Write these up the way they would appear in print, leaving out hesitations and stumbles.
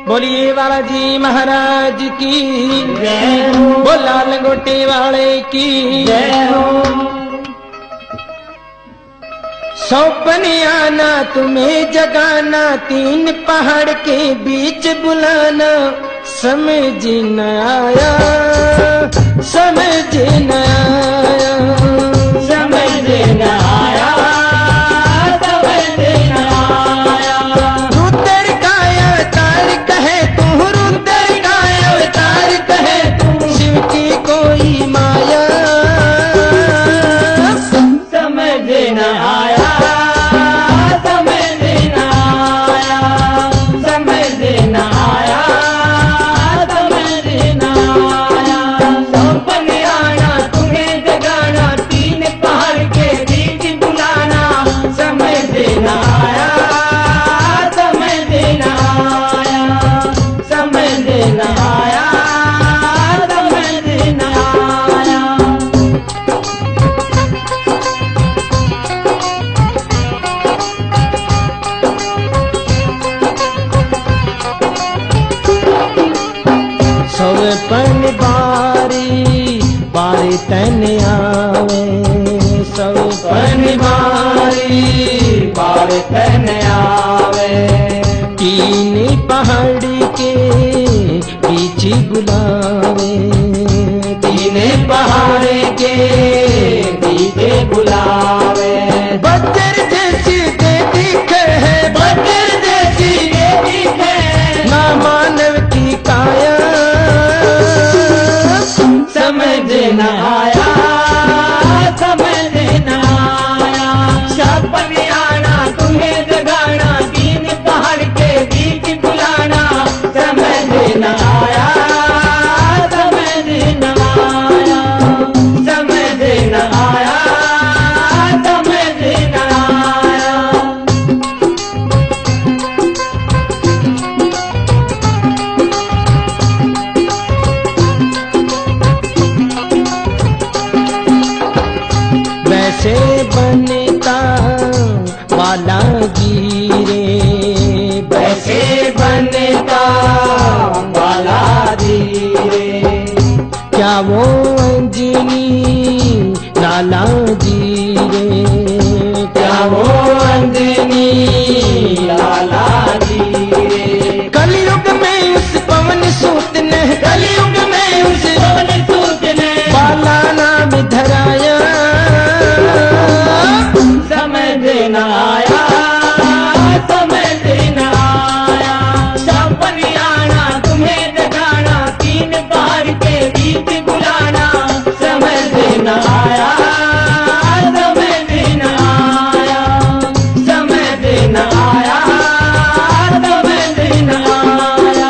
बोलिए बालाजी महाराज की जय हो। बोला लंगोटे वाले की जय हो। सौंपने आना तुम्हें जगाना, तीन पहाड़ के बीच बुलाना, समझ न आया समझ न आया समझ न आया समझ न आया। रुद्र का अवतार कहे तू, रुद्र का अवतार कहे तू, शिव की कोई माया समझ न आया समझ न आया समझ न आया समझ न आया। सौंपने आना तुम्हें जगाना, तीन पहाड़ के बीच बुलाना, समझ न आया समझ न आया समझ न आया समझ न आया। सौपन बारी बारी तन आवे, सौपन बारी बार तन आवे, तीन पहाड़ी के बीच बुलावे, तीन पहाड़ के बीच बुलावे। बजर जैसी दे दिखे है, बजर जैसी देवी है, ना मानव की काया समझ न आया समझ न आया। सपने आना तुम्हें जगाना, तीन पहाड़ के बीच बुलाना, समझ न आया समझ न आया समझ न आया समझ न आया। वैसे बनता वाला गिरे, वैसे बनता वाला धीरे, क्या वो अंजनी लाला जीरे, क्या वो अंजनी लाला धीरे। कलयुग में उस पवन सूत ने, कलयुग में उस पवन सूत ने बाला नाम धराया समझ न आया समझ न आया। सपने आना तुम्हें जगाना, तीन पहाड़ के बीच बुलाना, समझ न आया समझ न आया समझ न आया समझ न आया।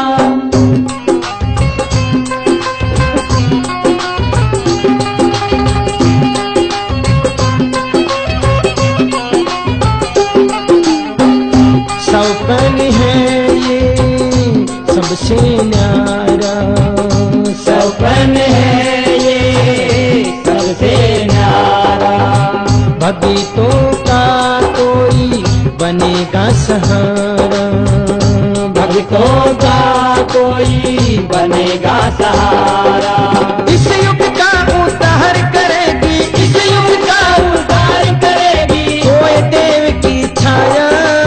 सौपन है ये सबसे न्यारा, सपन है ये सबसे न्यारा, भक्तों का कोई बनेगा सहारा, भक्तों का कोई बनेगा सहारा। इस युग का उद्धार करेगी, इस युग का उद्धार करेगी, कोई देव की छाया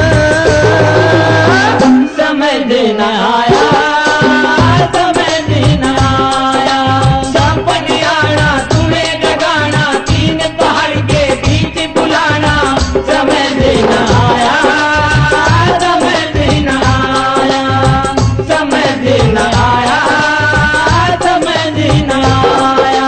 समझ न आया समझ न आया। सपने आना तुम्हें जगाना, तीन पहाड़ के बीच बुलाना, समझ न आया समझ न आया समझ न आया समझ न आया।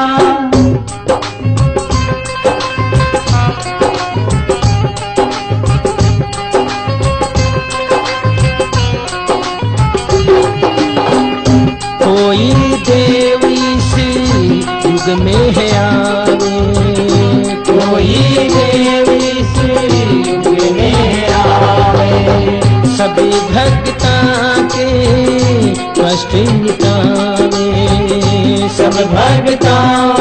कोई देव इस युग में है आवे, कोई देव इस युग में आवे, सभी भक्ता के कष्ट मिटावे, सब भक्तों